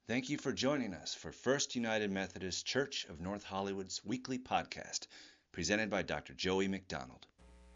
Thank you for joining us for First United Methodist Church of North Hollywood's weekly podcast, presented by Dr. Joey McDonald.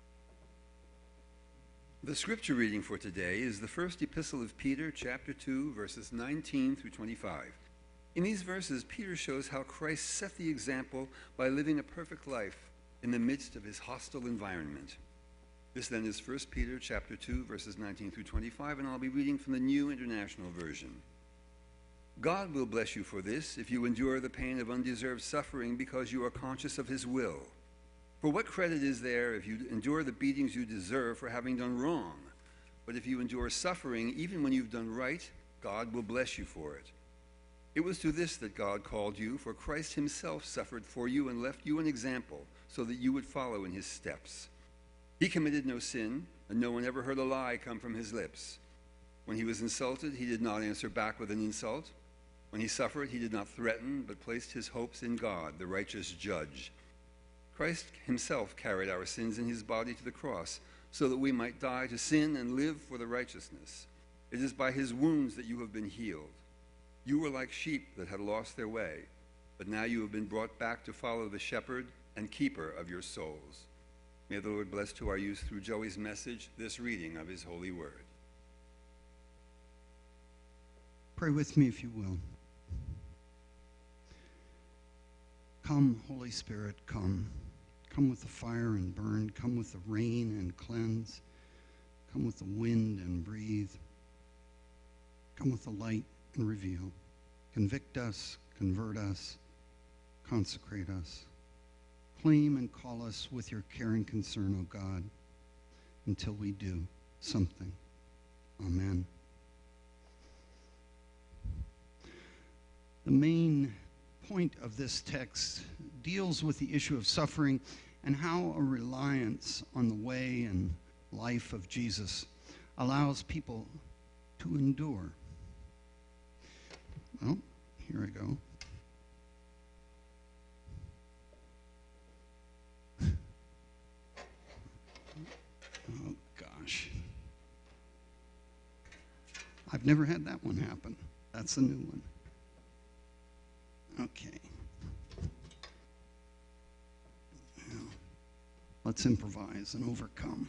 The scripture reading for today is the first epistle of Peter, chapter 2, verses 19 through 25. In these verses, Peter shows how Christ set the example by living a perfect life in the midst of his hostile environment. This then is 1 Peter chapter 2, verses 19 through 25, and I'll be reading from the New International Version. God will bless you for this if you endure the pain of undeserved suffering because you are conscious of his will. For what credit is there if you endure the beatings you deserve for having done wrong? But if you endure suffering, even when you've done right, God will bless you for it. It was to this that God called you, for Christ himself suffered for you and left you an example, so that you would follow in his steps. He committed no sin, and no one ever heard a lie come from his lips. When he was insulted, he did not answer back with an insult. When he suffered, he did not threaten, but placed his hopes in God, the righteous judge. Christ himself carried our sins in his body to the cross, so that we might die to sin and live for the righteousness. It is by his wounds that you have been healed. You were like sheep that had lost their way, but now you have been brought back to follow the shepherd and keeper of your souls. May the Lord bless to our use through Joey's message this reading of his holy word. Pray with me if you will. Come, Holy Spirit, come. Come with the fire and burn. Come with the rain and cleanse. Come with the wind and breathe. Come with the light and reveal. Convict us, convert us, consecrate us. Claim and call us with your care and concern, O God, until we do something. Amen. The main point of this text deals with the issue of suffering and how a reliance on the way and life of Jesus allows people to endure. Well, here I go. Oh, gosh. I've never had that one happen. That's a new one. Okay. Well, let's improvise and overcome.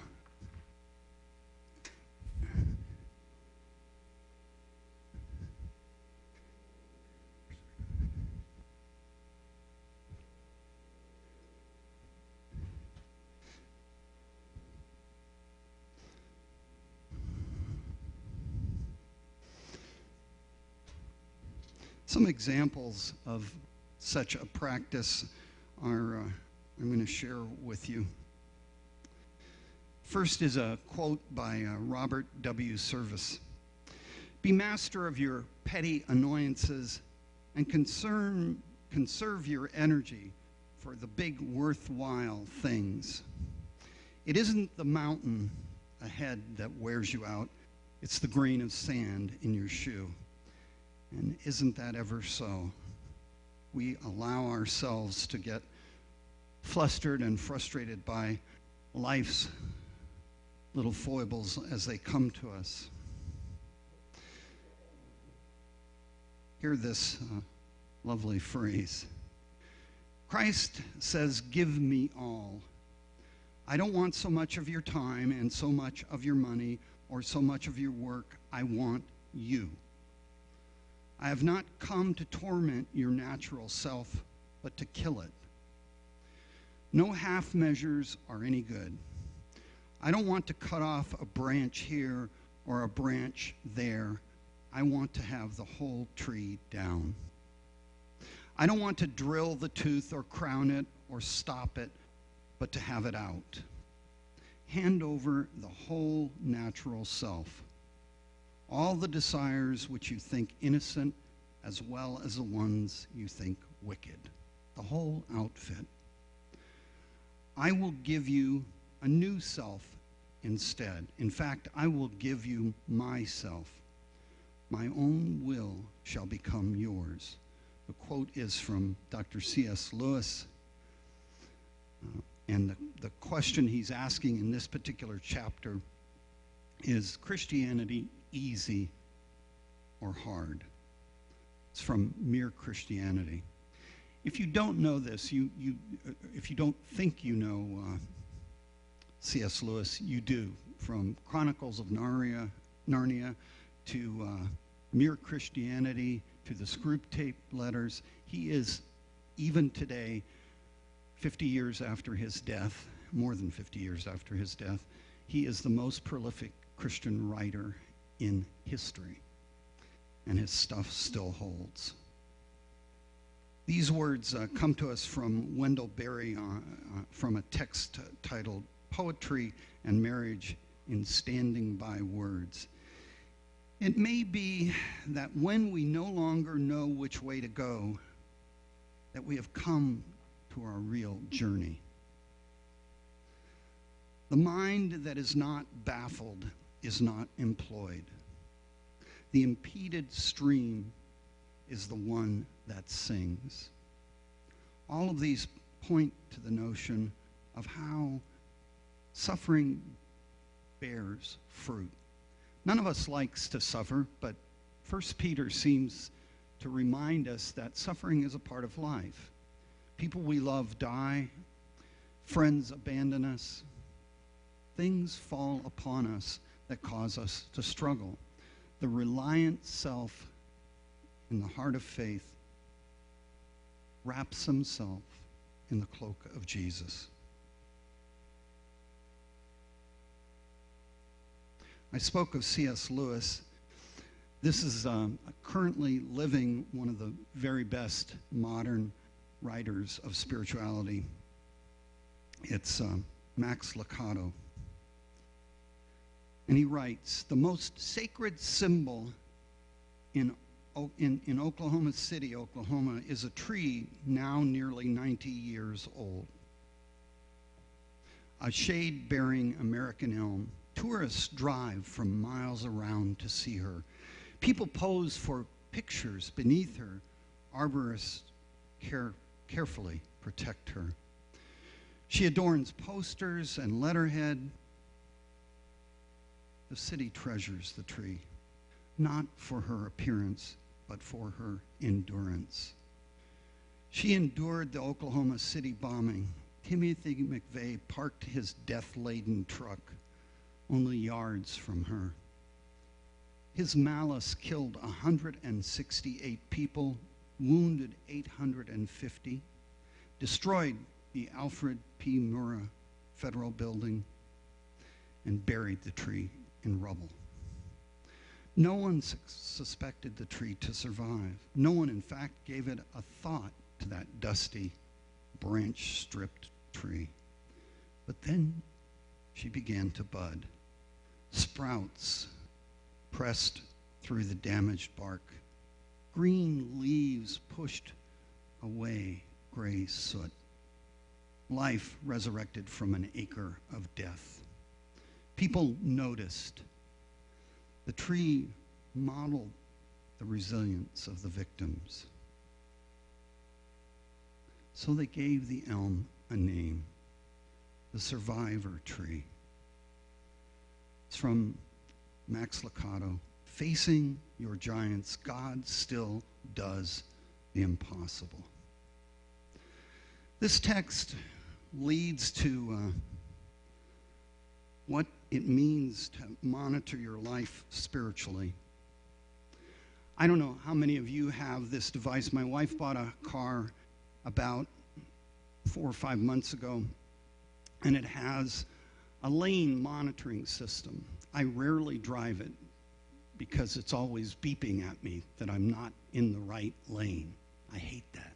Some examples of such a practice are I'm going to share with you. First is a quote by Robert W. Service. Be master of your petty annoyances and conserve your energy for the big worthwhile things. It isn't the mountain ahead that wears you out, it's the grain of sand in your shoe. And isn't that ever so? We allow ourselves to get flustered and frustrated by life's little foibles as they come to us. Hear this lovely phrase. Christ says, "Give me all. I don't want so much of your time and so much of your money or so much of your work. I want you. I have not come to torment your natural self, but to kill it. No half measures are any good. I don't want to cut off a branch here or a branch there. I want to have the whole tree down. I don't want to drill the tooth or crown it or stop it, but to have it out. Hand over the whole natural self. All the desires which you think innocent, as well as the ones you think wicked. The whole outfit. I will give you a new self instead. In fact, I will give you myself. My own will shall become yours." The quote is from Dr. C.S. Lewis. And the question he's asking in this particular chapter is Christianity easy or hard? It's from Mere Christianity. If you don't know this, if you don't think you know C.S. Lewis, you do. From Chronicles of Narnia to Mere Christianity to the Screwtape Letters, he is, even today, 50 years after his death, more than 50 years after his death, he is the most prolific Christian writer in history, and his stuff still holds. These words come to us from Wendell Berry from a text titled Poetry and Marriage in Standing by Words. It may be that when we no longer know which way to go, that we have come to our real journey. The mind that is not baffled is not employed. The impeded stream is the one that sings. All of these point to the notion of how suffering bears fruit. None of us likes to suffer, but 1 Peter seems to remind us that suffering is a part of life. People we love die, friends abandon us, things fall upon us that cause us to struggle. The reliant self in the heart of faith wraps himself in the cloak of Jesus. I spoke of C.S. Lewis. This is currently living one of the very best modern writers of spirituality. It's Max Lucado. And he writes, the most sacred symbol in Oklahoma City, Oklahoma, is a tree now nearly 90 years old. A shade-bearing American elm. Tourists drive from miles around to see her. People pose for pictures beneath her. Arborists carefully protect her. She adorns posters and letterhead. The city treasures the tree, not for her appearance, but for her endurance. She endured the Oklahoma City bombing. Timothy McVeigh parked his death-laden truck only yards from her. His malice killed 168 people, wounded 850, destroyed the Alfred P. Murrah Federal Building, and buried the tree in rubble. No one suspected the tree to survive. No one, in fact, gave it a thought to that dusty, branch-stripped tree. But then she began to bud. Sprouts pressed through the damaged bark. Green leaves pushed away gray soot. Life resurrected from an acre of death. People noticed. The tree modeled the resilience of the victims. So they gave the elm a name, the survivor tree. It's from Max Lucado. Facing your giants, God still does the impossible. This text leads to what it means to monitor your life spiritually. I don't know how many of you have this device. My wife bought a car about 4 or 5 months ago, and it has a lane monitoring system. I rarely drive it because it's always beeping at me that I'm not in the right lane. I hate that.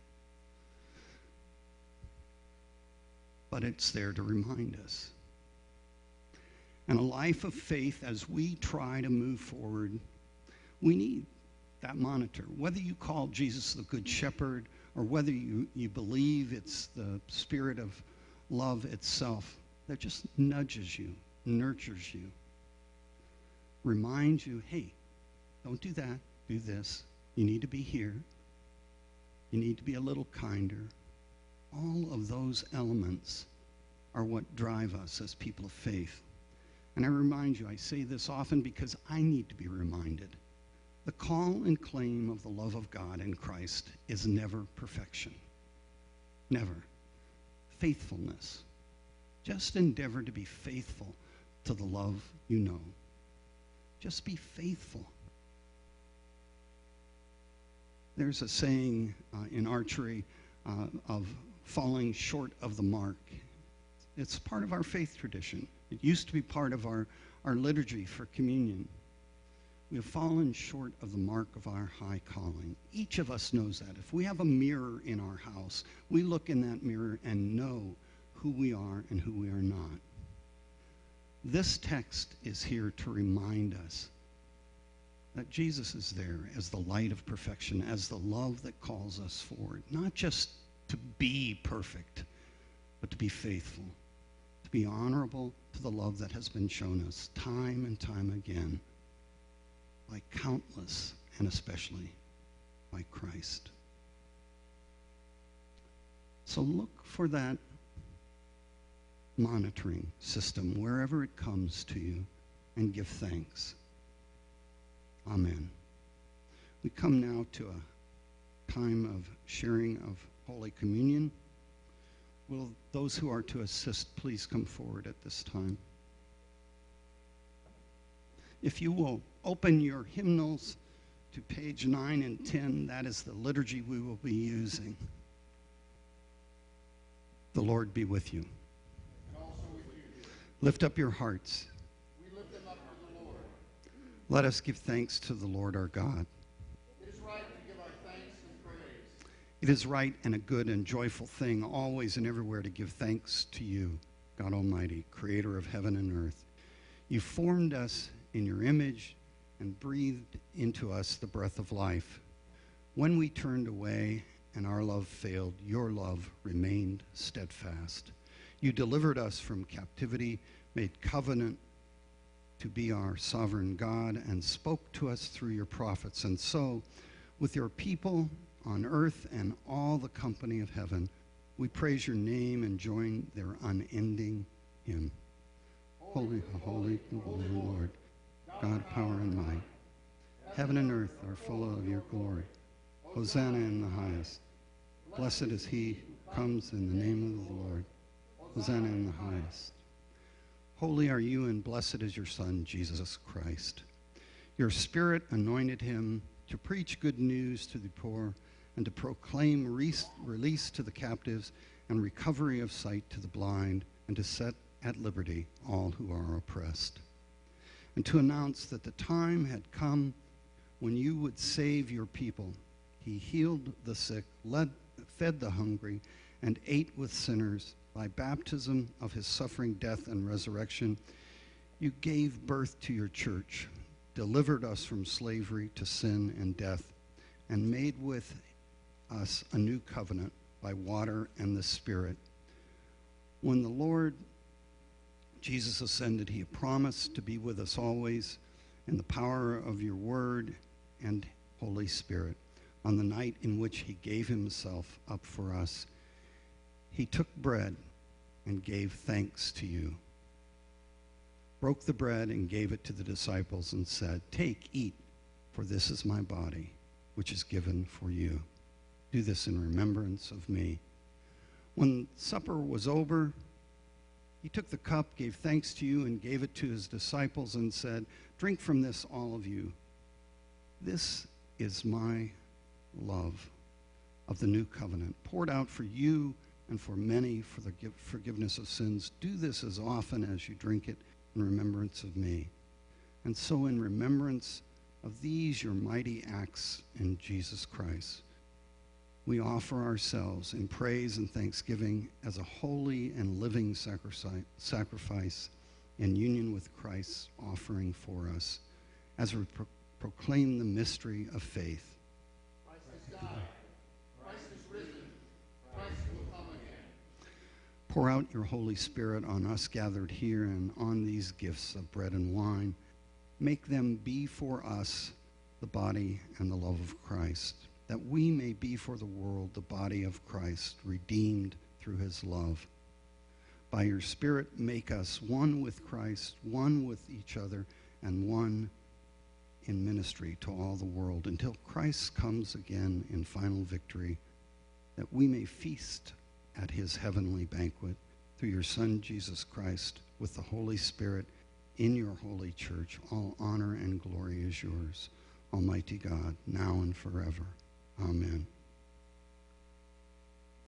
But it's there to remind us. And a life of faith, as we try to move forward, we need that monitor. Whether you call Jesus the Good Shepherd or whether you believe it's the Spirit of love itself that just nudges you, nurtures you, reminds you, hey, don't do that, do this. You need to be here. You need to be a little kinder. All of those elements are what drive us as people of faith. And I remind you, I say this often because I need to be reminded. The call and claim of the love of God in Christ is never perfection. Never. Faithfulness. Just endeavor to be faithful to the love you know. Just be faithful. There's a saying in archery of falling short of the mark. It's part of our faith tradition. It used to be part of our liturgy for communion. We have fallen short of the mark of our high calling. Each of us knows that. If we have a mirror in our house, we look in that mirror and know who we are and who we are not. This text is here to remind us that Jesus is there as the light of perfection, as the love that calls us forward, not just to be perfect, but to be faithful, to be honorable to the love that has been shown us time and time again by countless, and especially by Christ. So look for that monitoring system wherever it comes to you and give thanks. Amen. We come now to a time of sharing of Holy Communion. Will those who are to assist please come forward at this time? If you will open your hymnals to page 9 and 10, that is the liturgy we will be using. The Lord be with you. And also with you. Lift up your hearts. We lift them up to the Lord. Let us give thanks to the Lord our God. It is right to give our thanks and praise. It is right and a good and joyful thing always and everywhere to give thanks to you, God Almighty, creator of heaven and earth. You formed us in your image and breathed into us the breath of life. When we turned away and our love failed, your love remained steadfast. You delivered us from captivity, made covenant to be our sovereign God, and spoke to us through your prophets. And so, with your people on earth and all the company of heaven, we praise your name and join their unending hymn. Holy, holy, holy Lord, God, power and might. Heaven and earth are full of your glory. Hosanna in the highest. Blessed is he who comes in the name of the Lord. Hosanna in the highest. Holy are you and blessed is your Son, Jesus Christ. Your Spirit anointed him to preach good news to the poor and to proclaim release to the captives and recovery of sight to the blind, and to set at liberty all who are oppressed, and to announce that the time had come when you would save your people. He healed the sick, fed the hungry, and ate with sinners. By baptism of his suffering, death, and resurrection, you gave birth to your church, delivered us from slavery to sin and death, and made with us a new covenant by water and the Spirit. When the Lord Jesus ascended, he promised to be with us always in the power of your word and Holy Spirit. On the night in which he gave himself up for us, he took bread and gave thanks to you, broke the bread and gave it to the disciples and said, "Take, eat, for this is my body, which is given for you. Do this in remembrance of me." When supper was over, he took the cup, gave thanks to you, and gave it to his disciples and said, "Drink from this, all of you. This is my love of the new covenant, poured out for you and for many for the forgiveness of sins. Do this as often as you drink it in remembrance of me." And so in remembrance of these your mighty acts in Jesus Christ, we offer ourselves in praise and thanksgiving as a holy and living sacrifice in union with Christ's offering for us, as we proclaim the mystery of faith. Christ has died. Christ is risen. Christ will come again. Pour out your Holy Spirit on us gathered here and on these gifts of bread and wine. Make them be for us the body and the love of Christ, that we may be for the world the body of Christ, redeemed through his love. By your Spirit, make us one with Christ, one with each other, and one in ministry to all the world until Christ comes again in final victory, that we may feast at his heavenly banquet through your Son, Jesus Christ, with the Holy Spirit in your holy church. All honor and glory is yours, Almighty God, now and forever. Amen.